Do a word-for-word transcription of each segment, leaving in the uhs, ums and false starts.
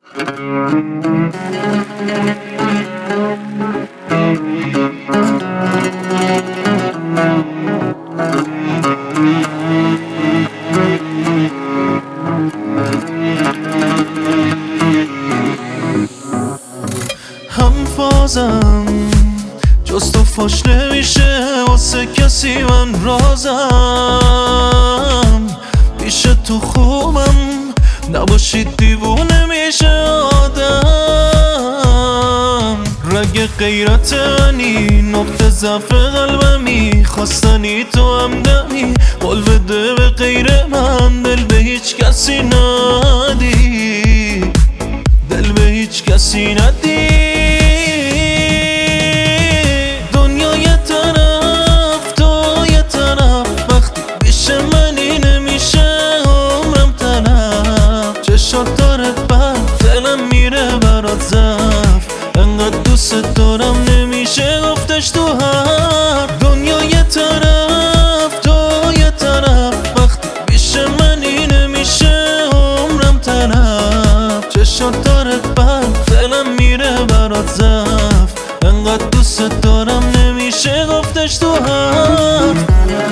هم فازم جز تو فاش نمیشه واسه کسی من رازم پیش تو خوبم نباشید دیوونه میشه آدم رگ غیرت منی نقطه ضعف قلبمی خواستنی تو همدمی قول بده به غیر من دل به هیچ کسی ندی دل به هیچ کسی ندی دنیا یه طرف تو یه طرف وقتی پیش منی نمیشه عمرم تلف چشات داره بد دلم میره برات ضعف انقدر دوست دارم نمیشه گفتش تو حرف دنیا یه طرف تو یه طرف وقتی پیش منی نمیشه عمرم تلف چشات داره بد دلم میره برات ضعف انقدر دوست دارم نمیشه گفتش تو حرف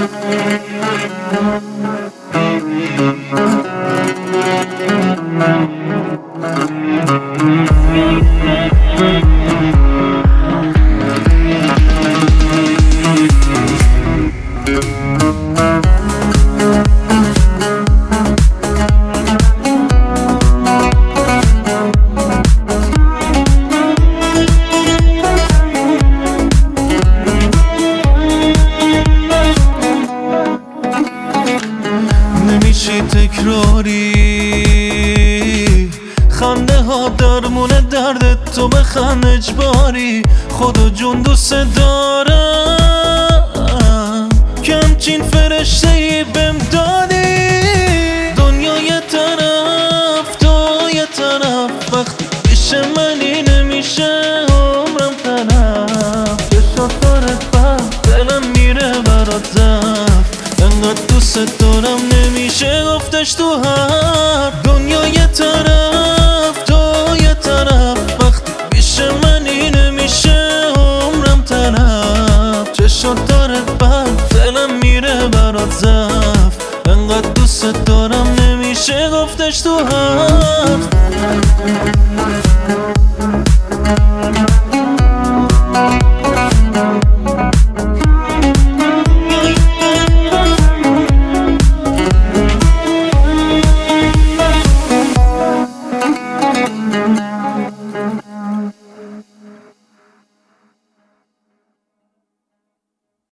نمیشی تکراری خنده ها درمون درد تو بخند اجباری خدا جون دوست دارم که همچین فرشته ای بهم دادی دنیا یه طرف تو یه طرف وقتی پیش منی نمیشه عمرم تلف چشات داره بد دلم میره برات ضعف انقدر دوست دارم نمیشه گفتش تو حرف دنیا یه طرف